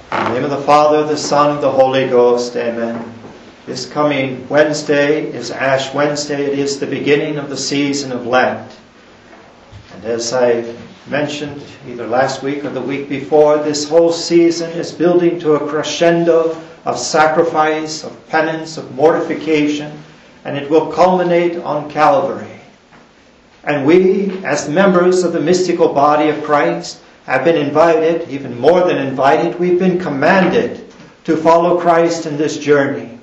In the name of the Father, the Son, and the Holy Ghost. Amen. This coming Wednesday is Ash Wednesday. It is the beginning of the season of Lent. And as I mentioned either last week or the week before, this whole season is building to a crescendo of sacrifice, of penance, of mortification, and it will culminate on Calvary. And we, as members of the mystical body of Christ, have been invited, even more than invited, we've been commanded to follow Christ in this journey.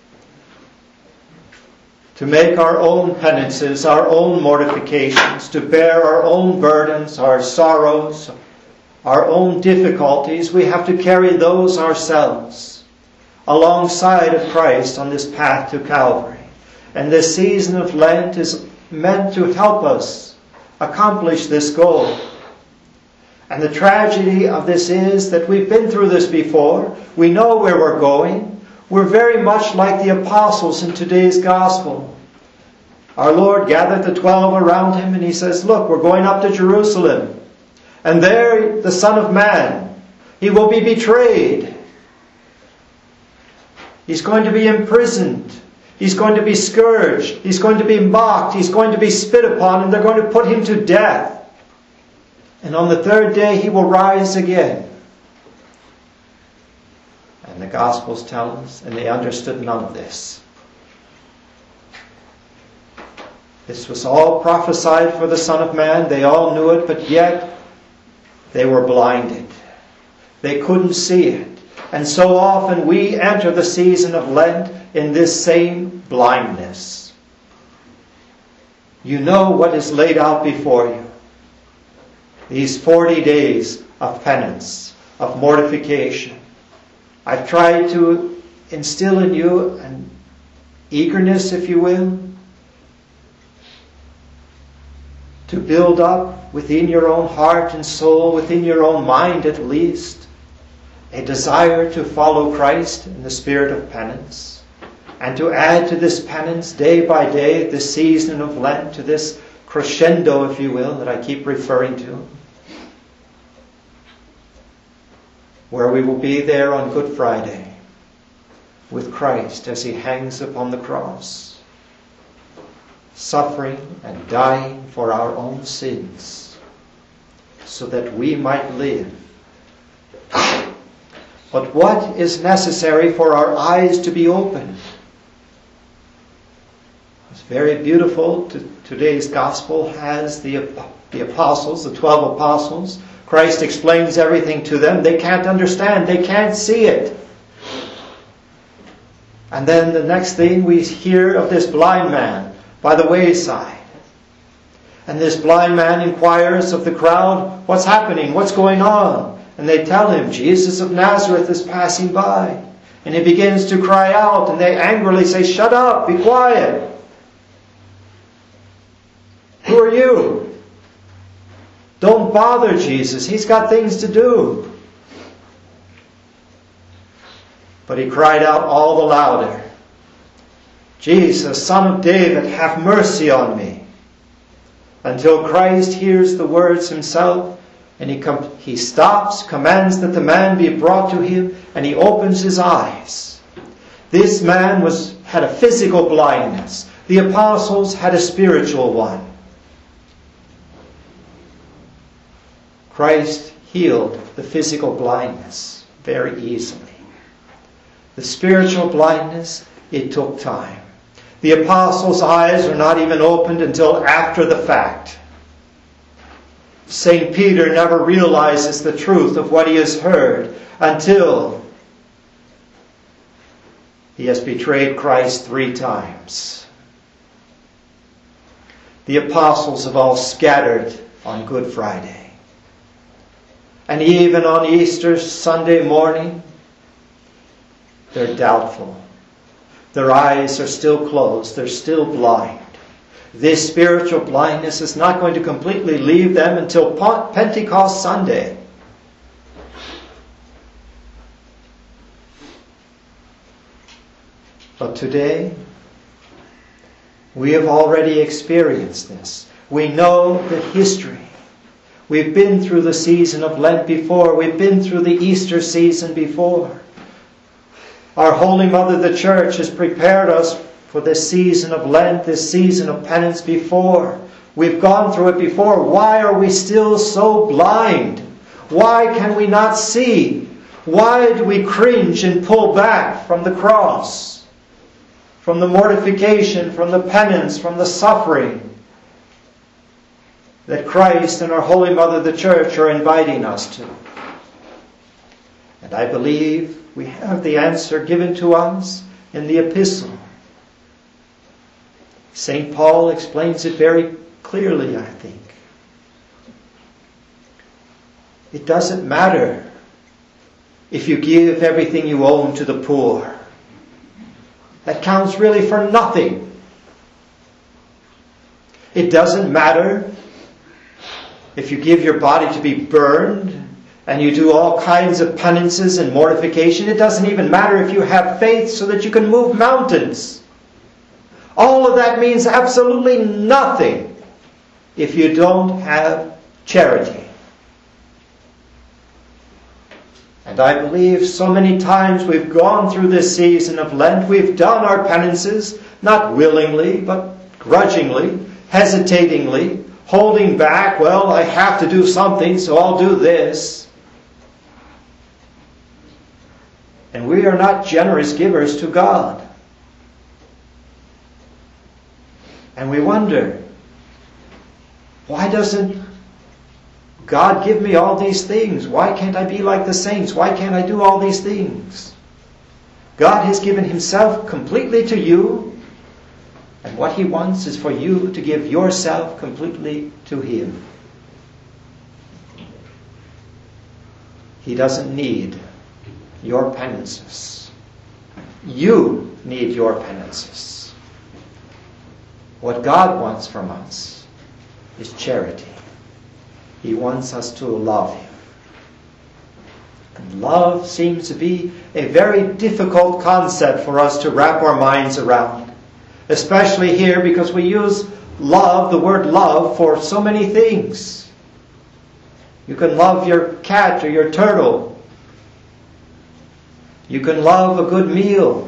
To make our own penances, our own mortifications, to bear our own burdens, our sorrows, our own difficulties. We have to carry those ourselves alongside of Christ on this path to Calvary. And this season of Lent is meant to help us accomplish this goal. And the tragedy of this is that we've been through this before. We know where we're going. We're very much like the apostles in today's gospel. Our Lord gathered the 12 around him and he says, look, we're going up to Jerusalem. And there the Son of Man, he will be betrayed. He's going to be imprisoned. He's going to be scourged. He's going to be mocked. He's going to be spit upon, and they're going to put him to death. And on the third day he will rise again. And the Gospels tell us, and they understood none of this. This was all prophesied for the Son of Man. They all knew it, but yet they were blinded. They couldn't see it. And so often we enter the season of Lent in this same blindness. You know what is laid out before you. These 40 days of penance, of mortification. I've tried to instill in you an eagerness, if you will, to build up within your own heart and soul, within your own mind at least, a desire to follow Christ in the spirit of penance, and to add to this penance day by day, this season of Lent, to this crescendo, if you will, that I keep referring to, where we will be there on Good Friday with Christ as he hangs upon the cross, suffering and dying for our own sins, so that we might live. But what is necessary for our eyes to be opened? It's very beautiful. Today's gospel has the apostles, the 12 apostles. Christ explains everything to them. They can't understand. They can't see it. And then the next thing we hear of this blind man by the wayside. And this blind man inquires of the crowd, what's happening? What's going on? And they tell him, Jesus of Nazareth is passing by. And he begins to cry out, and they angrily say, shut up, be quiet. Who are you? Don't bother Jesus. He's got things to do. But he cried out all the louder, Jesus, Son of David, have mercy on me. Until Christ hears the words himself, and he stops, commands that the man be brought to him, and he opens his eyes. This man had a physical blindness. The apostles had a spiritual one. Christ healed the physical blindness very easily. The spiritual blindness, it took time. The apostles' eyes are not even opened until after the fact. St. Peter never realizes the truth of what he has heard until he has betrayed Christ 3 times. The apostles have all scattered on Good Friday. And even on Easter Sunday morning, they're doubtful. Their eyes are still closed. They're still blind. This spiritual blindness is not going to completely leave them until Pentecost Sunday. But today, we have already experienced this. We know the history. We've been through the season of Lent before. We've been through the Easter season before. Our Holy Mother, the Church, has prepared us for this season of Lent, this season of penance before. We've gone through it before. Why are we still so blind? Why can we not see? Why do we cringe and pull back from the cross? From the mortification, from the penance, from the suffering that Christ and our Holy Mother, the Church, are inviting us to. And I believe we have the answer given to us in the epistle. St. Paul explains it very clearly, I think. It doesn't matter if you give everything you own to the poor. That counts really for nothing. It doesn't matter if you give your body to be burned and you do all kinds of penances and mortification. It doesn't even matter if you have faith so that you can move mountains. All of that means absolutely nothing if you don't have charity. And I believe so many times we've gone through this season of Lent, we've done our penances, not willingly, but grudgingly, hesitatingly, holding back. Well, I have to do something, so I'll do this. And we are not generous givers to God. And we wonder, why doesn't God give me all these things? Why can't I be like the saints? Why can't I do all these things? God has given Himself completely to you, and what He wants is for you to give yourself completely to Him. He doesn't need your penances. You need your penances. What God wants from us is charity. He wants us to love Him. And love seems to be a very difficult concept for us to wrap our minds around. Especially here, because we use love, the word love, for so many things. You can love your cat or your turtle. You can love a good meal.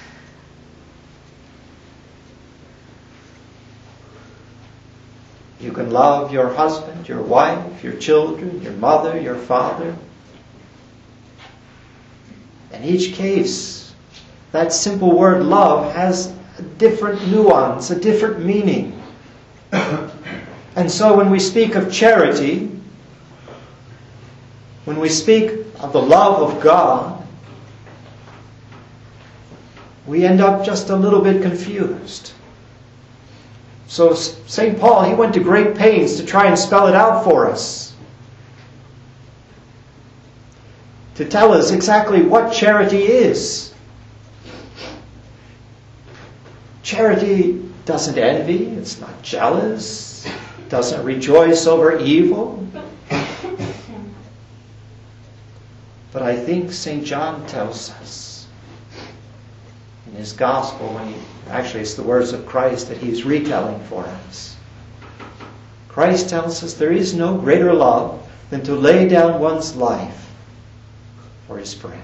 You can love your husband, your wife, your children, your mother, your father. In each case, that simple word love has a different nuance, a different meaning. And so when we speak of charity, when we speak of the love of God, we end up just a little bit confused. So St. Paul, he went to great pains to try and spell it out for us. To tell us exactly what charity is. Charity doesn't envy, it's not jealous, doesn't rejoice over evil. But I think St. John tells us in his Gospel, actually it's the words of Christ that he's retelling for us. Christ tells us there is no greater love than to lay down one's life for his friend.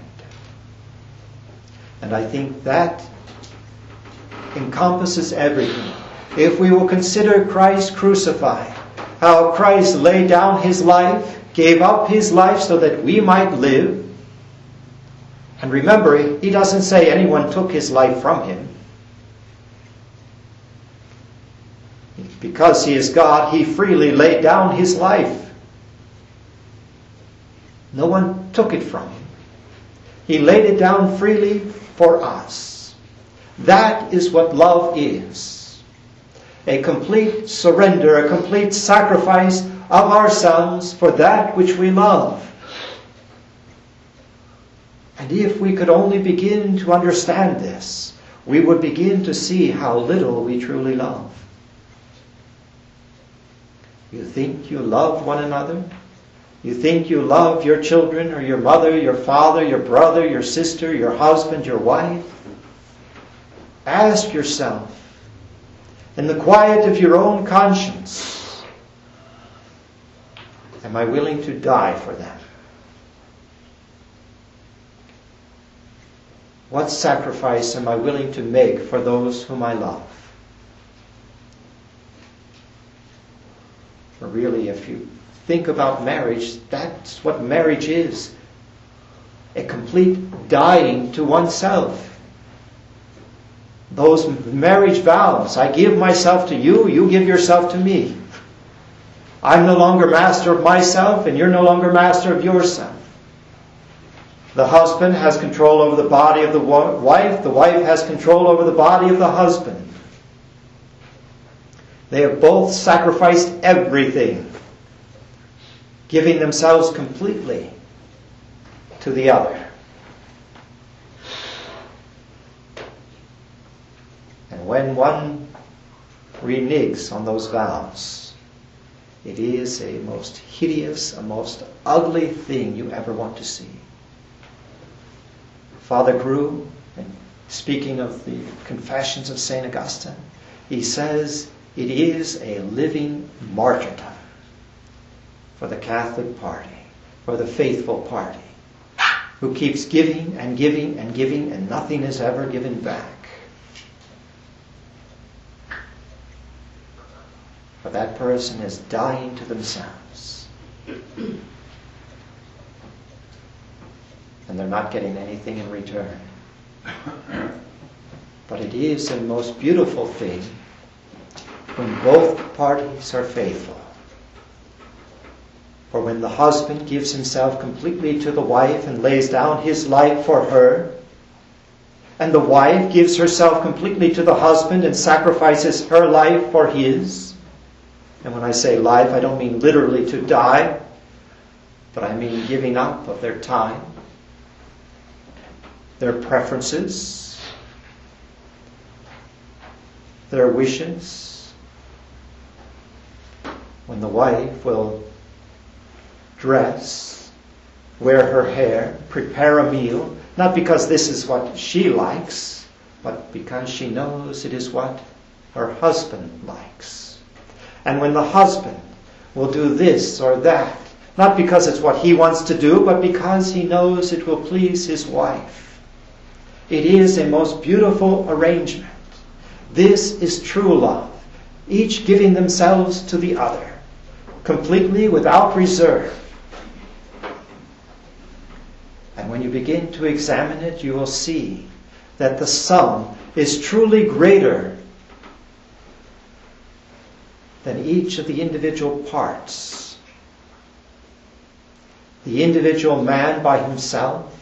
And I think that encompasses everything. If we will consider Christ crucified, how Christ laid down his life, gave up his life so that we might live. And remember, he doesn't say anyone took his life from him. Because he is God, he freely laid down his life. No one took it from him. He laid it down freely for us. That is what love is. A complete surrender, a complete sacrifice of ourselves for that which we love. And if we could only begin to understand this, we would begin to see how little we truly love. You think you love one another? You think you love your children or your mother, your father, your brother, your sister, your husband, your wife? Ask yourself, in the quiet of your own conscience, Am I willing to die for them? What sacrifice am I willing to make for those whom I love? For really, if you think about marriage, that's what marriage is. A complete dying to oneself. Those marriage vows, I give myself to you, you give yourself to me. I'm no longer master of myself, and you're no longer master of yourself. The husband has control over the body of the wife has control over the body of the husband. They have both sacrificed everything, giving themselves completely to the other. And when one reneges on those vows, it is a most hideous, a most ugly thing you ever want to see. Father Grew, speaking of the Confessions of St. Augustine, he says it is a living martyrdom for the Catholic party, for the faithful party, who keeps giving and giving and giving, and nothing is ever given back. For that person is dying to themselves. And they're not getting anything in return. But it is a most beautiful thing when both parties are faithful. For when the husband gives himself completely to the wife and lays down his life for her, and the wife gives herself completely to the husband and sacrifices her life for his, and when I say life, I don't mean literally to die, but I mean giving up of their time, their preferences, their wishes. When the wife will dress, wear her hair, prepare a meal, not because this is what she likes, but because she knows it is what her husband likes. And when the husband will do this or that, not because it's what he wants to do, but because he knows it will please his wife. It is a most beautiful arrangement. This is true love, each giving themselves to the other, completely without reserve. And when you begin to examine it, you will see that the sum is truly greater than each of the individual parts. The individual man by himself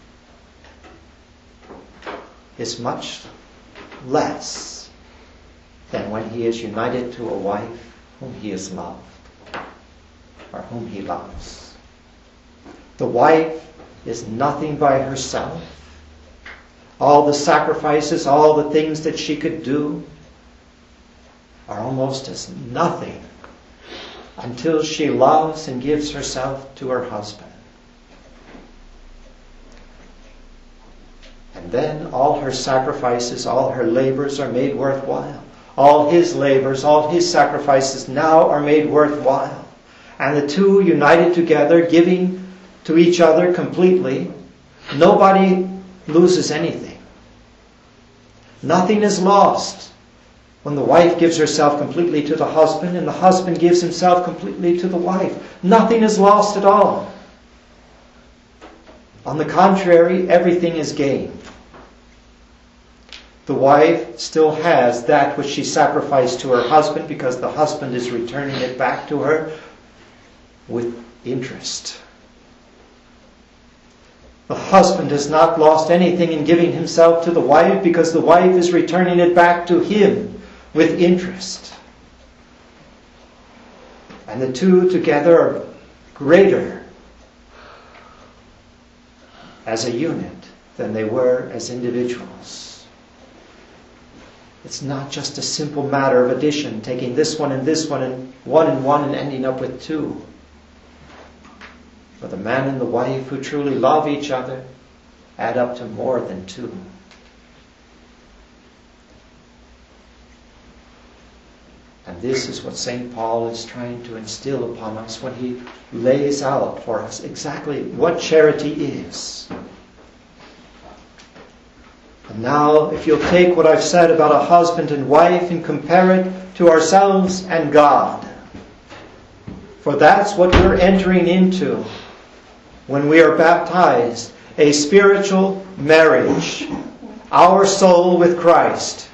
is much less than when he is united to a wife whom he has loved or whom he loves. The wife is nothing by herself. All the sacrifices, all the things that she could do are almost as nothing until she loves and gives herself to her husband. And then all her sacrifices, all her labors are made worthwhile. All his labors, all his sacrifices now are made worthwhile. And the two united together, giving to each other completely, nobody loses anything. Nothing is lost when the wife gives herself completely to the husband and the husband gives himself completely to the wife. Nothing is lost at all. On the contrary, everything is gained. The wife still has that which she sacrificed to her husband because the husband is returning it back to her with interest. The husband has not lost anything in giving himself to the wife because the wife is returning it back to him with interest. And the two together are greater as a unit than they were as individuals. It's not just a simple matter of addition, taking this one and one and ending up with two. But the man and the wife who truly love each other add up to more than two. And this is what St. Paul is trying to instill upon us when he lays out for us exactly what charity is. And now, if you'll take what I've said about a husband and wife and compare it to ourselves and God. For that's what we're entering into when we are baptized. A spiritual marriage. Our soul with Christ.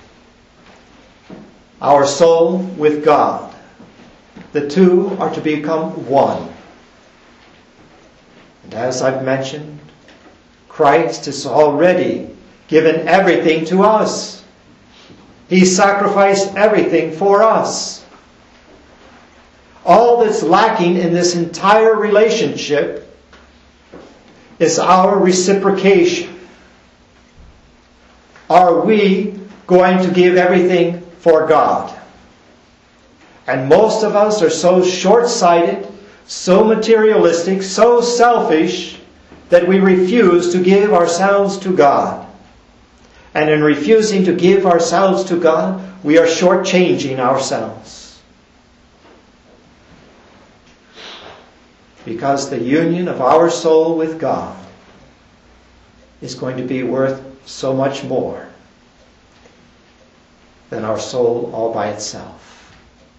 Our soul with God. The two are to become one. And as I've mentioned, Christ has already given everything to us. He sacrificed everything for us. All that's lacking in this entire relationship is our reciprocation. Are we going to give everything for God? And most of us are so short-sighted, so materialistic, so selfish that we refuse to give ourselves to God. And in refusing to give ourselves to God, we are shortchanging ourselves. Because the union of our soul with God is going to be worth so much more than our soul all by itself.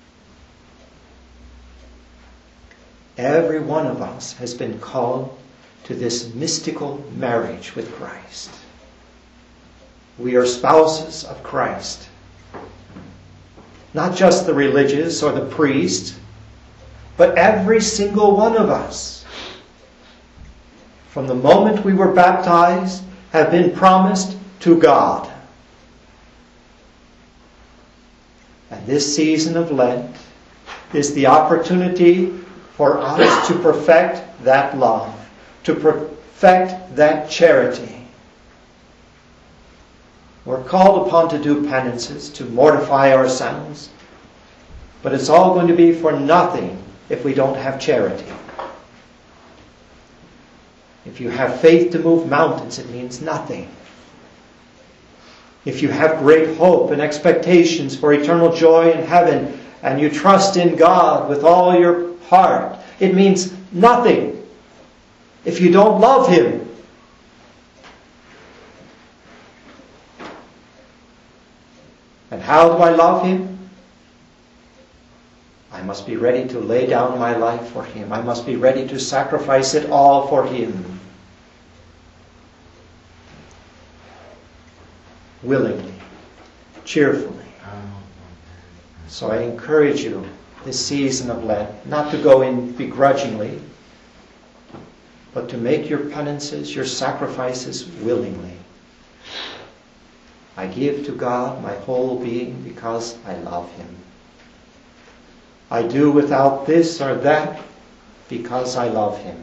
Every one of us has been called to this mystical marriage with Christ. We are spouses of Christ. Not just the religious or the priest, but every single one of us. From the moment we were baptized, have been promised to God. And this season of Lent is the opportunity for us to perfect that love, to perfect that charity. We're called upon to do penances, to mortify ourselves, but it's all going to be for nothing if we don't have charity. If you have faith to move mountains, it means nothing. If you have great hope and expectations for eternal joy in heaven, and you trust in God with all your heart, it means nothing if you don't love Him. And how do I love Him? I must be ready to lay down my life for Him. I must be ready to sacrifice it all for Him. Willingly, cheerfully. So I encourage you this season of Lent not to go in begrudgingly, but to make your penances, your sacrifices willingly. I give to God my whole being because I love Him. I do without this or that because I love Him.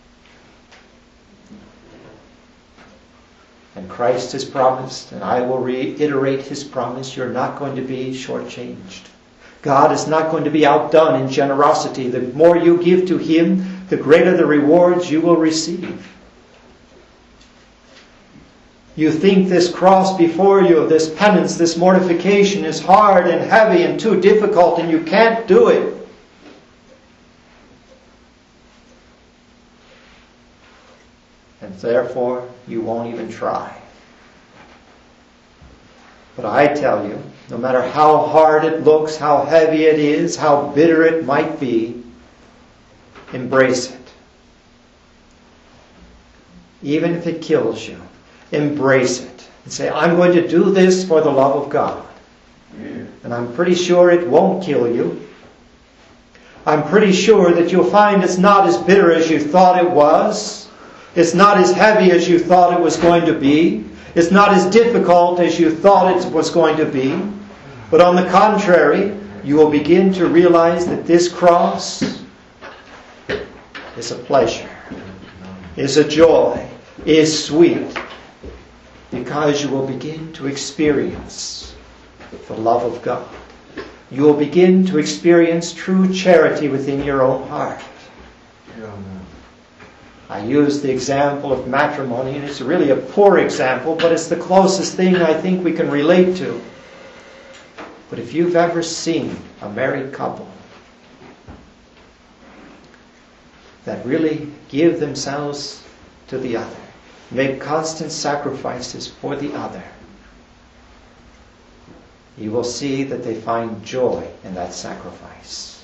And Christ has promised, and I will reiterate His promise, you're not going to be shortchanged. God is not going to be outdone in generosity. The more you give to Him, the greater the rewards you will receive. You think this cross before you, this penance, this mortification is hard and heavy and too difficult and you can't do it. And therefore, you won't even try. But I tell you, no matter how hard it looks, how heavy it is, how bitter it might be, embrace it. Even if it kills you, embrace it. And say, I'm going to do this for the love of God. And I'm pretty sure it won't kill you. I'm pretty sure that you'll find it's not as bitter as you thought it was. It's not as heavy as you thought it was going to be. It's not as difficult as you thought it was going to be. But on the contrary, you will begin to realize that this cross is a pleasure, is a joy, is sweet, because you will begin to experience the love of God. You will begin to experience true charity within your own heart. I use the example of matrimony, and it's really a poor example, but it's the closest thing I think we can relate to. But if you've ever seen a married couple that really give themselves to the other, make constant sacrifices for the other, you will see that they find joy in that sacrifice.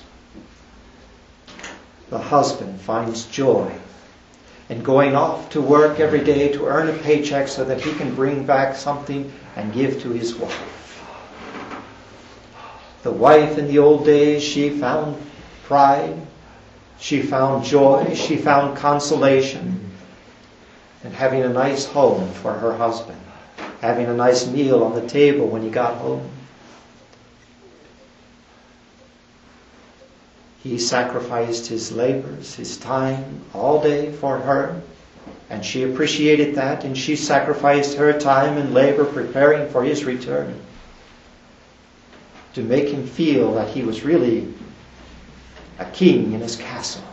The husband finds joy in going off to work every day to earn a paycheck so that he can bring back something and give to his wife. The wife in the old days, she found pride, she found joy, she found consolation in having a nice home for her husband, having a nice meal on the table when he got home. He sacrificed his labors, his time, all day for her, and she appreciated that, and she sacrificed her time and labor preparing for his return to make him feel that he was really a king in his castle,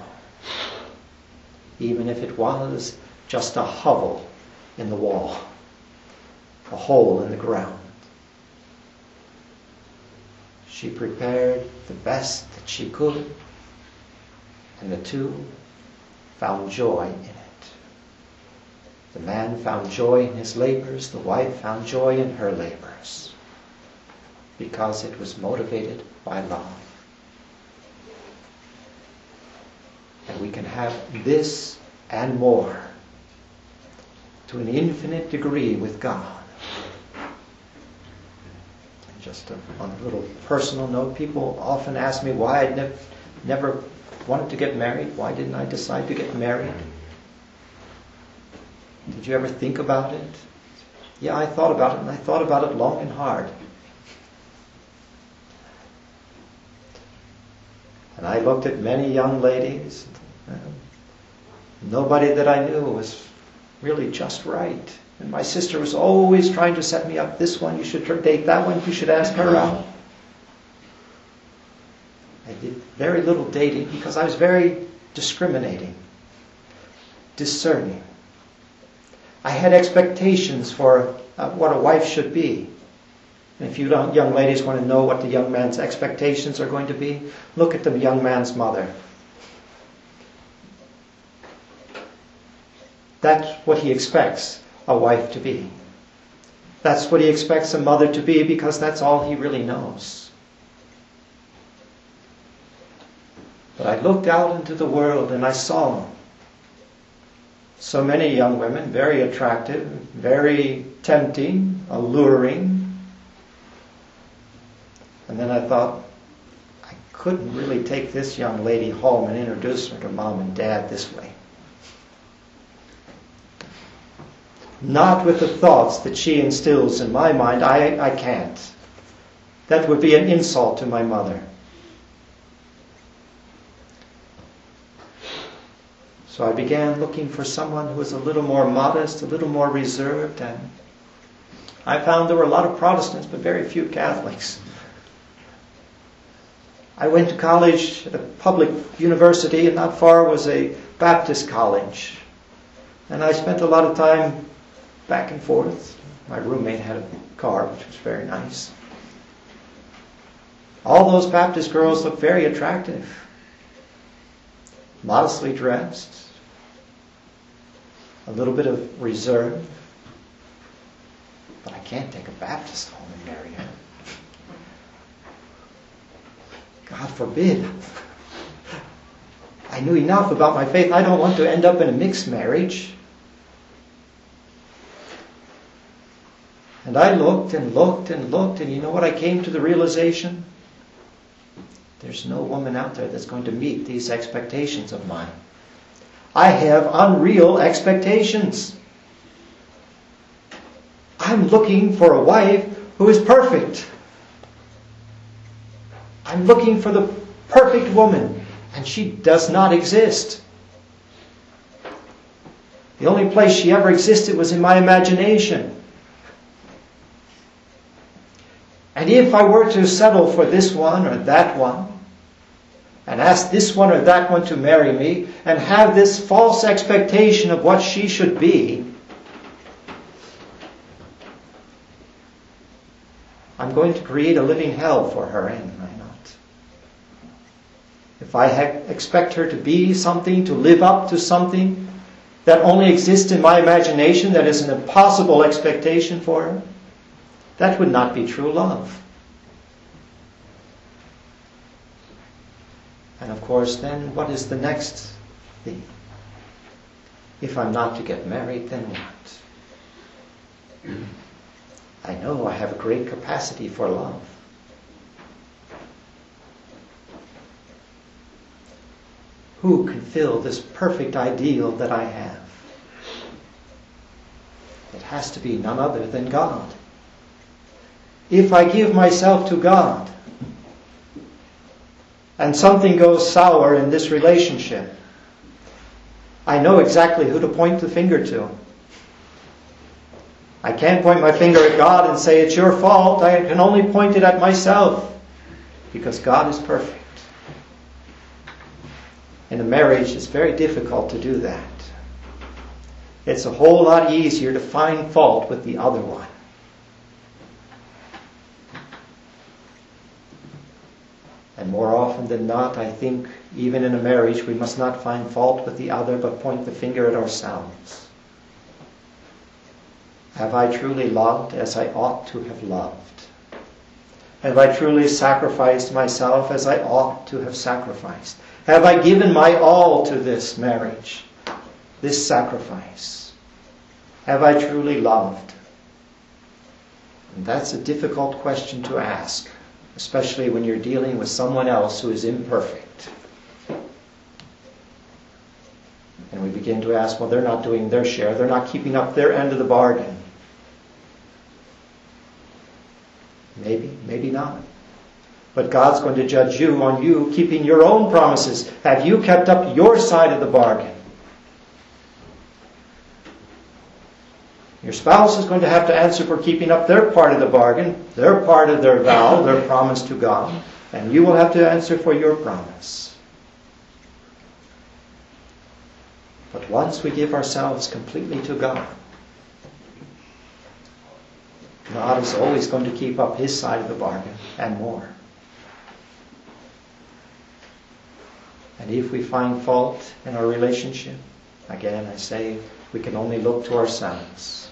even if it was just a hovel in the wall, a hole in the ground. She prepared the best that she could, and the two found joy in it. The man found joy in his labors, the wife found joy in her labors, because it was motivated by love. And we can have this and more to an infinite degree with God. Just on a little personal note, people often ask me why I never wanted to get married. Why didn't I decide to get married? Did you ever think about it? Yeah, I thought about it, and I thought about it long and hard. And I looked at many young ladies. Nobody that I knew was really just right. And my sister was always trying to set me up. This one, you should date that one, you should ask her out. I did very little dating because I was very discriminating, discerning. I had expectations for what a wife should be. And if you young ladies want to know what the young man's expectations are going to be, look at the young man's mother. That's what he expects a wife to be. That's what he expects a mother to be, because that's all he really knows. But I looked out into the world and I saw so many young women, very attractive, very tempting, alluring. And then I thought, I couldn't really take this young lady home and introduce her to mom and dad this way. Not with the thoughts that she instills in my mind. I can't. That would be an insult to my mother. So I began looking for someone who was a little more modest, a little more reserved, and I found there were a lot of Protestants, but very few Catholics. I went to college at a public university, and not far was a Baptist college. And I spent a lot of time back and forth. My roommate had a car, which was very nice. All those Baptist girls looked very attractive, modestly dressed, a little bit of reserve. But I can't take a Baptist home and marry her. God forbid. I knew enough about my faith. I don't want to end up in a mixed marriage. And I looked and looked and looked, and you know what I came to the realization? There's no woman out there that's going to meet these expectations of mine. I have unreal expectations. I'm looking for a wife who is perfect. I'm looking for the perfect woman, and she does not exist. The only place she ever existed was in my imagination. And if I were to settle for this one or that one, and ask this one or that one to marry me, and have this false expectation of what she should be, I'm going to create a living hell for her, am I not? If I expect her to be something, to live up to something that only exists in my imagination, that is an impossible expectation for her, that would not be true love. And of course, then what is the next thing? If I'm not to get married, then what? I know I have a great capacity for love. Who can fill this perfect ideal that I have? It has to be none other than God. If I give myself to God, and something goes sour in this relationship, I know exactly who to point the finger to. I can't point my finger at God and say, it's your fault. I can only point it at myself, because God is perfect. In a marriage, it's very difficult to do that. It's a whole lot easier to find fault with the other one. And more often than not, I think, even in a marriage, we must not find fault with the other, but point the finger at ourselves. Have I truly loved as I ought to have loved? Have I truly sacrificed myself as I ought to have sacrificed? Have I given my all to this marriage, this sacrifice? Have I truly loved? And that's a difficult question to ask, especially when you're dealing with someone else who is imperfect. And we begin to ask, well, they're not doing their share. They're not keeping up their end of the bargain. Maybe, maybe not. But God's going to judge you on you keeping your own promises. Have you kept up your side of the bargain? Your spouse is going to have to answer for keeping up their part of the bargain, their part of their vow, their promise to God. And you will have to answer for your promise. But once we give ourselves completely to God, God is always going to keep up His side of the bargain and more. And if we find fault in our relationship, again I say, we can only look to ourselves.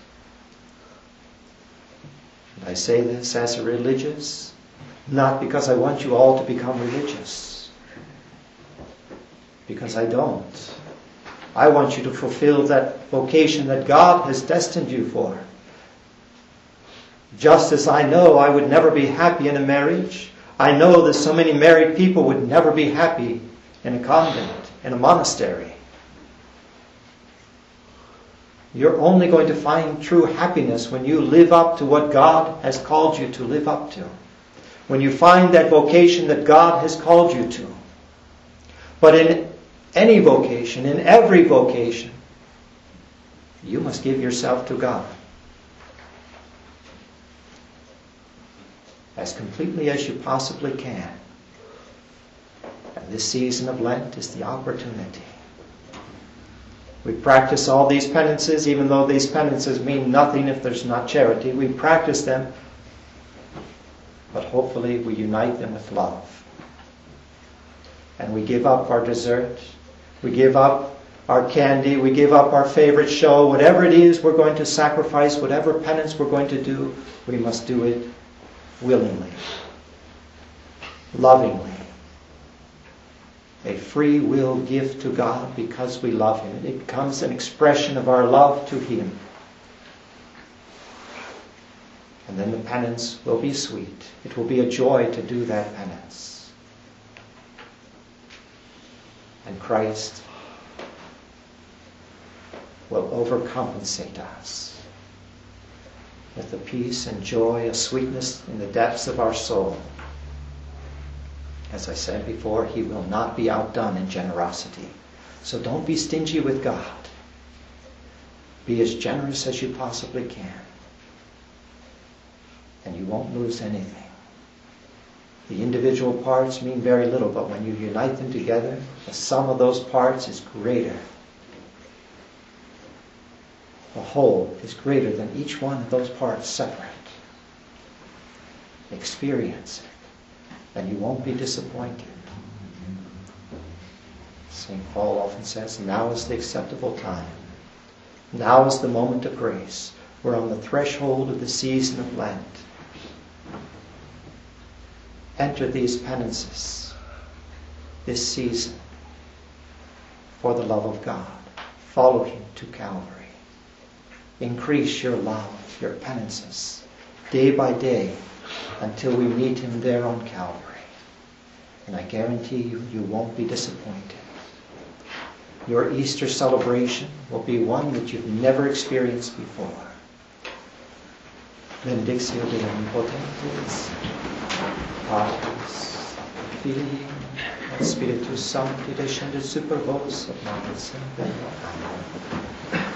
And I say this as a religious, not because I want you all to become religious, because I don't. I want you to fulfill that vocation that God has destined you for. Just as I know I would never be happy in a marriage, I know that so many married people would never be happy in a convent, in a monastery. You're only going to find true happiness when you live up to what God has called you to live up to. When you find that vocation that God has called you to. But in any vocation, in every vocation, you must give yourself to God. As completely as you possibly can. And this season of Lent is the opportunity. We practice all these penances, even though these penances mean nothing if there's not charity. We practice them, but hopefully we unite them with love. And we give up our dessert, we give up our candy, we give up our favorite show, whatever it is we're going to sacrifice, whatever penance we're going to do, we must do it willingly, lovingly. A free will gift to God because we love Him. It becomes an expression of our love to Him. And then the penance will be sweet. It will be a joy to do that penance. And Christ will overcompensate us with the peace and joy, a sweetness in the depths of our soul. As I said before, He will not be outdone in generosity. So don't be stingy with God. Be as generous as you possibly can. And you won't lose anything. The individual parts mean very little, but when you unite them together, the sum of those parts is greater. The whole is greater than each one of those parts separate. Experience it, and you won't be disappointed. St. Paul often says, now is the acceptable time. Now is the moment of grace. We're on the threshold of the season of Lent. Enter these penances this season for the love of God. Follow Him to Calvary. Increase your love, your penances, day by day, until we meet Him there on Calvary. And I guarantee you, you won't be disappointed. Your Easter celebration will be one that you've never experienced before. Benedictio de omnipotens, Patris, Filii, et Spiritus Sancti descendet super vos, et nobis in Amen.